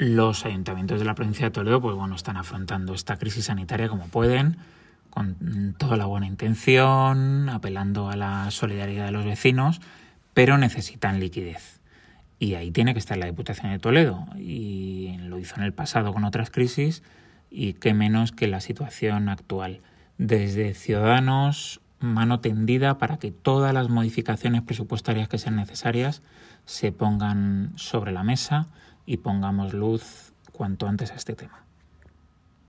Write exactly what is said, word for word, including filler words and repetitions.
Los ayuntamientos de la provincia de Toledo pues bueno, están afrontando esta crisis sanitaria como pueden, con toda la buena intención, apelando a la solidaridad de los vecinos, pero necesitan liquidez. Y ahí tiene que estar la Diputación de Toledo, y lo hizo en el pasado con otras crisis, y qué menos que la situación actual. Desde Ciudadanos, mano tendida para que todas las modificaciones presupuestarias que sean necesarias se pongan sobre la mesa y pongamos luz cuanto antes a este tema.